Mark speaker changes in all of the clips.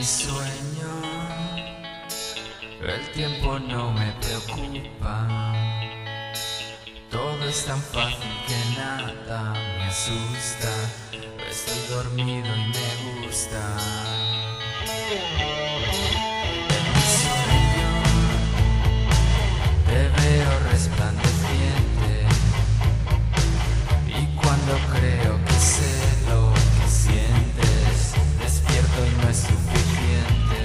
Speaker 1: sueño, el tiempo no me preocupa. Todo es tan fácil que nada me asusta. Estoy dormido y me gusta. En mi sueño te veo resplandeciente, y cuando creo que sé lo que sientes, despierto y no es suficiente.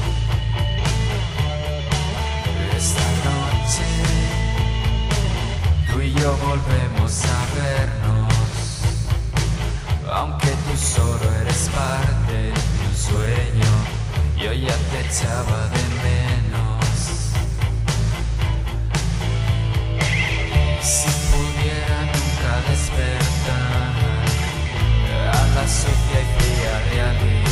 Speaker 1: Esta noche tú y yo volvemos a vernos, aunque tú solo eres parte de un sueño, yo ya te echaba de menos. Si pudiera nunca despertar a la sucia y fría realidad,